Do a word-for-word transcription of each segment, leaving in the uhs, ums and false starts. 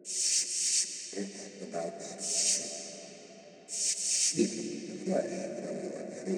It's about eating the flesh from your feet.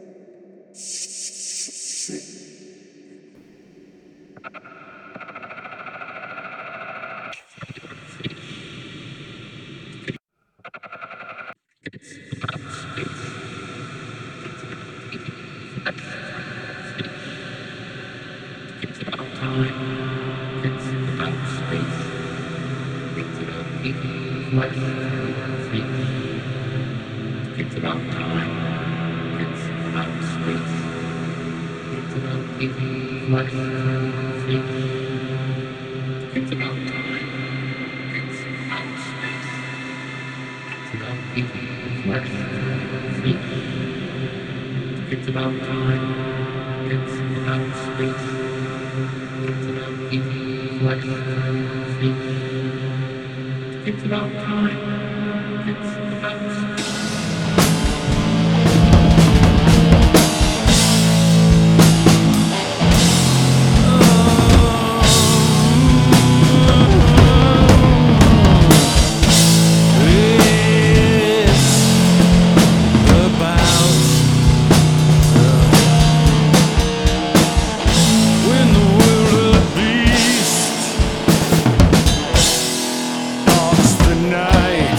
It's about time. It's about space. It's about eating flesh from your feet. It's about time. It's about space. It's about eating flesh from your feet. It's about time. It's about space. It's about eating flesh from your feet. It's about time. It's about space. It's about eating flesh from your feet. It's about time. It's about space. Night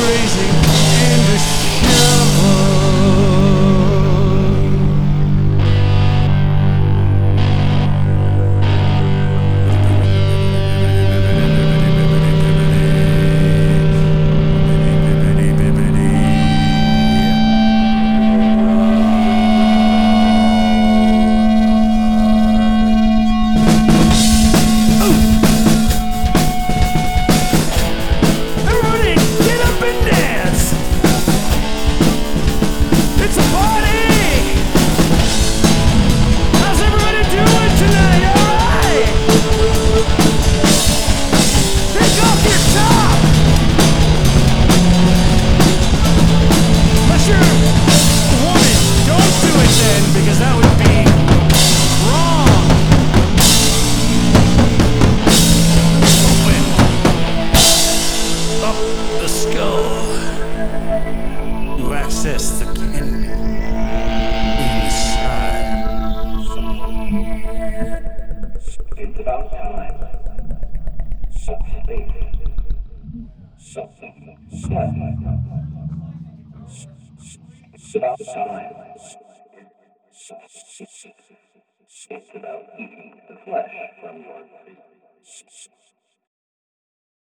raising in the shovel. Everybody, get up and dance! It's a party! How's everybody doing tonight? Alright! Take off your top! Unless you're a woman, don't do it then, because that would be wrong. Open up the skull to access the candy inside. It's about time. Some space. Something. It's about time. It's about eating the flesh from your feet.